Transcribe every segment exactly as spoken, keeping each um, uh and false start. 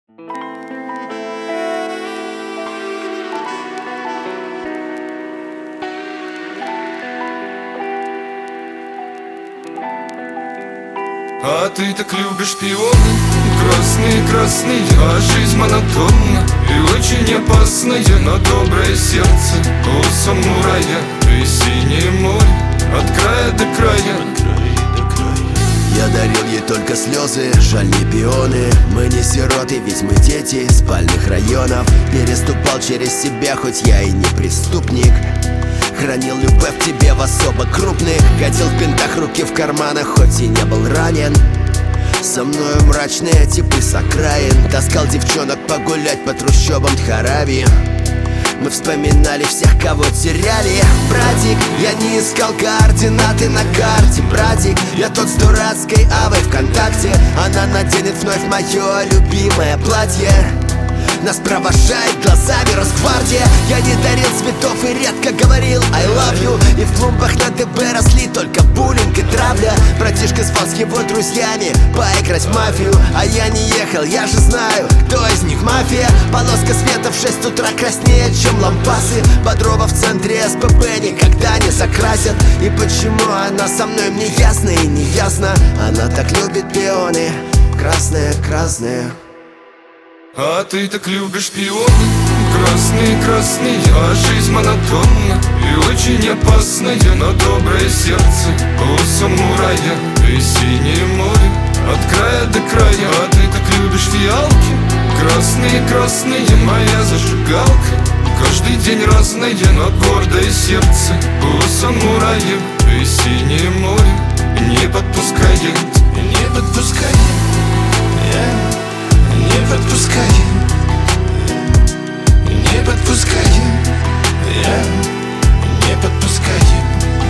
А ты так любишь пионы, красные, красные, а жизнь монотонна и очень опасная. Но доброе сердце у самурая и синее море от края до края. Я дарил ей только слезы, жаль не пионы. Мы не сироты, ведь мы дети спальных районов. Переступал через себя, хоть я и не преступник. Хранил любовь к тебе в особо крупных. Катил в пинтах, руки в карманах, хоть и не был ранен. Со мною мрачные типы с окраин. Таскал девчонок погулять по трущобам Дхарави. Мы вспоминали всех, кого теряли. Братик, я не искал координаты на карте. Братик, я тот с дурацкой авой ВКонтакте. Она наденет вновь мое любимое платье. Нас провожает глазами Росгвардия. Я не дарил цветов и редко говорил I love you. И в клумбах на ДБ росли только буллинг и травля. Братишка спал с его друзьями поиграть в мафию. А я не ехал, я же знаю, кто из них мафия. Полоска света в шесть утра краснее, чем лампасы. Бодрова в центре СПБ никогда не закрасят. И почему она со мной, мне ясно и не ясно. Она так любит пионы, красные, красные. А ты так любишь пионы, красные, красные, а жизнь монотонна и очень опасная. Но доброе сердце у самурая и синее море от края до края. А ты так любишь фиалки, красные, красные, моя зажигалка. Каждый день разное, но гордое сердце у самурая и синее море не подпускает, не подпускает. Yeah. Не подпускаем, не подпускаем, я не подпускаем.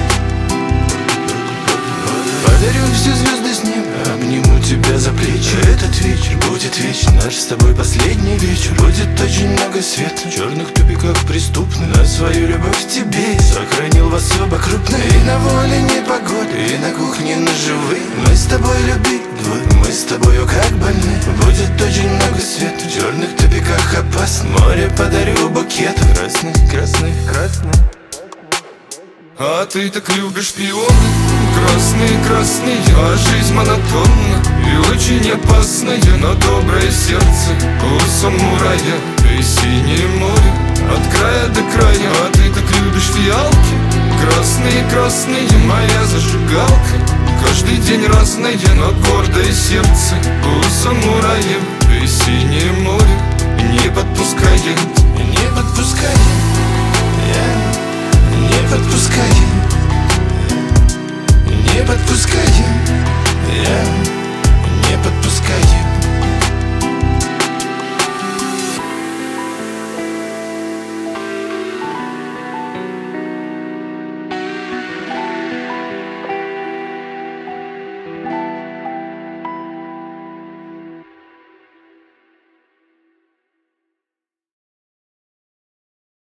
Подарю все звезды с неба, обниму тебя за плечи. Этот вечер будет вечен, наш с тобой последний вечер. Будет очень много света в черных тупиках преступных. На свою любовь к тебе сохранил в особо крупной. И на воле непогоды, и на кухне ножевые. Мы с тобой любили двое, мы с тобою как больны. Будет очень много света в черных тупиках опасно. Море подарю букет красный, красный, красный. А ты так любишь пионы, красные, красные, а жизнь монотонна и очень опасная. Но доброе сердце у самурая и синее море от края до края. А ты так любишь фиалки, красные, красные, моя зажигалка. Каждый день разное, но гордое сердце у самурая и синее